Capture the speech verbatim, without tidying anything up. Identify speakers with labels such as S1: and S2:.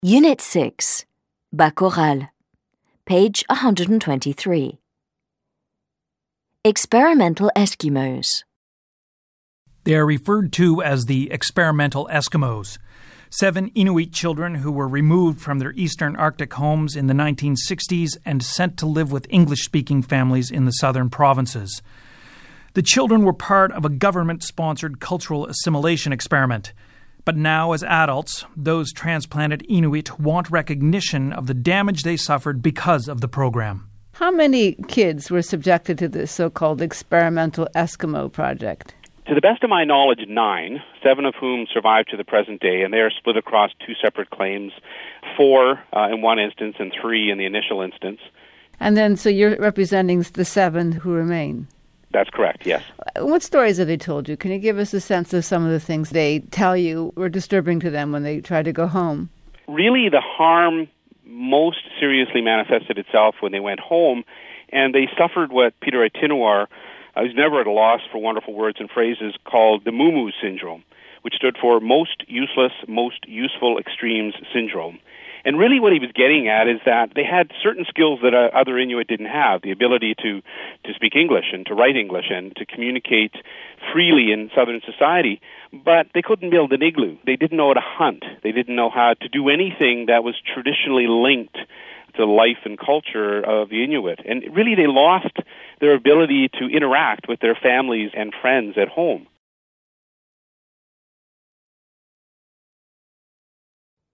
S1: Unit six, Bac Oral, page one hundred twenty-three. Experimental Eskimos.
S2: They are referred to as the experimental Eskimos, seven Inuit children who were removed from their eastern Arctic homes in the nineteen sixties and sent to live with English-speaking families in the southern provinces. The children were part of a government-sponsored cultural assimilation experiment. But now, as adults, those transplanted Inuit want recognition of the damage they suffered because of the program.
S3: How many kids were subjected to this so-called experimental Eskimo project?
S4: To the best of my knowledge, nine, seven of whom survived to the present day, and they are split across two separate claims, four uh, in one instance and three in the initial instance.
S3: And then, so you're representing the seven who remain?
S4: That's correct, yes.
S3: What stories have they told you? Can you give us a sense of some of the things they tell you were disturbing to them when they tried to go home?
S4: Really, the harm most seriously manifested itself when they went home, and they suffered what Peter Itinawar, I was never at a loss for wonderful words and phrases, called the Moo syndrome, which stood for Most Useless, Most Useful Extremes Syndrome. And really what he was getting at is that they had certain skills that uh, other Inuit didn't have, the ability to, to speak English and to write English and to communicate freely in southern society, but they couldn't build an igloo. They didn't know how to hunt. They didn't know how to do anything that was traditionally linked to the life and culture of the Inuit. And really they lost their ability to interact with their families and friends at home.